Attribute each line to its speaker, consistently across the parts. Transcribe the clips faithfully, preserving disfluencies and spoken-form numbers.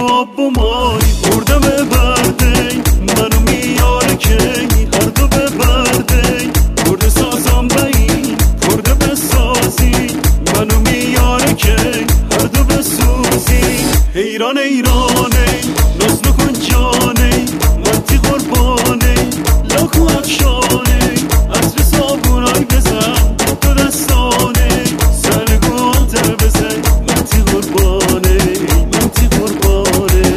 Speaker 1: آب و مای برده ببرده منو میاره که هر دو ببرده برده سازم بایی برده بسازی منو میاره که هر دو بسوزی حیران ایرانه ناز نکن جانه منتی قربانه لاکو افشانه عطر صابونای بزن دو دستانه سرگو تر بزن منتی قربانه منتی قربانه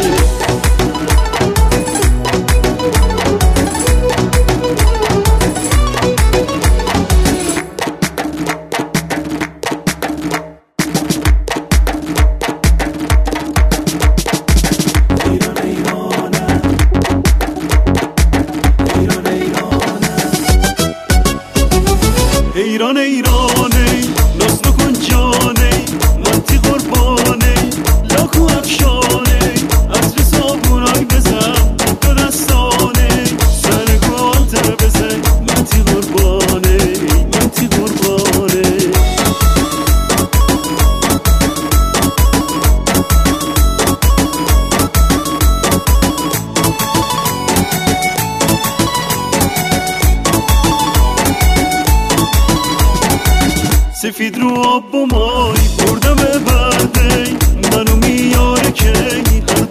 Speaker 1: ایران ایرانه ناز نکن جانه منتی قربانه لاکو افشانه عطر صابونای بزن دو دستانه سرگو تر بزن منتی قربانه منتی قربانه سفید رو آب و مای برده ببرده منو میاره که هر